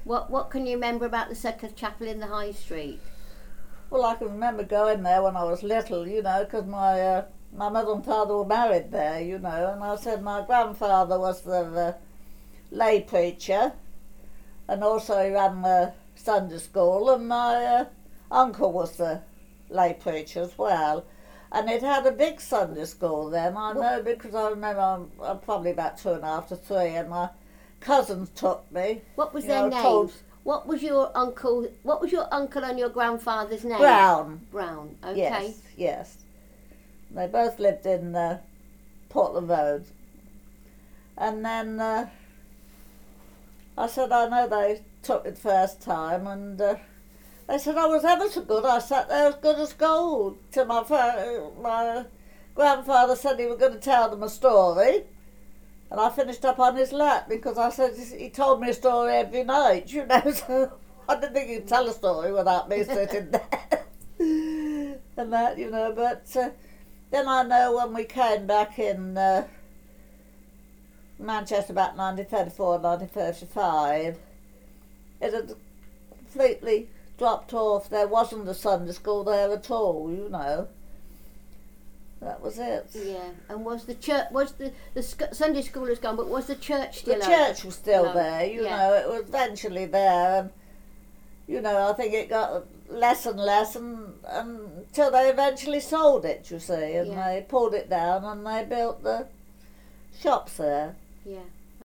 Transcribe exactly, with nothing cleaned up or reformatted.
What What can you remember about the Sutcliffe Chapel in the High Street? Well, I can remember going there when I was little, you know, because my uh, my mother and father were married there, you know, and I said my grandfather was the uh, lay preacher, and also he ran the Sunday school, and my uh, uncle was the lay preacher as well. And it had a big Sunday school then, I know, because I remember I'm, I'm probably about two and a half to three, and my cousins took me. What was you their know, names? told- What was your uncle? What was your uncle and your grandfather's name? Brown. Brown. Okay. Yes, yes. They both lived in uh, Portland Road. And then uh, I said, I know they took me the first time, and uh, they said I was ever so good. I sat there as good as gold. Till my, fa- my grandfather said he was going to tell them a story. And I finished up on his lap because I said he told me a story every night, you know, so I didn't think he'd tell a story without me sitting there and that, you know. But uh, then I know when we came back in uh, Manchester about nineteen thirty-four, nineteen thirty-five, it had completely dropped off. There wasn't a Sunday school there at all, you know. That was it. Yeah, and was the church, was the, the sc- Sunday school is gone, but was the church still The open? church was still No. there, you Yeah. know, it was eventually there, and, you know, I think it got less and less and, and until they eventually sold it, you see, and Yeah. they pulled it down and they built the shops there. Yeah.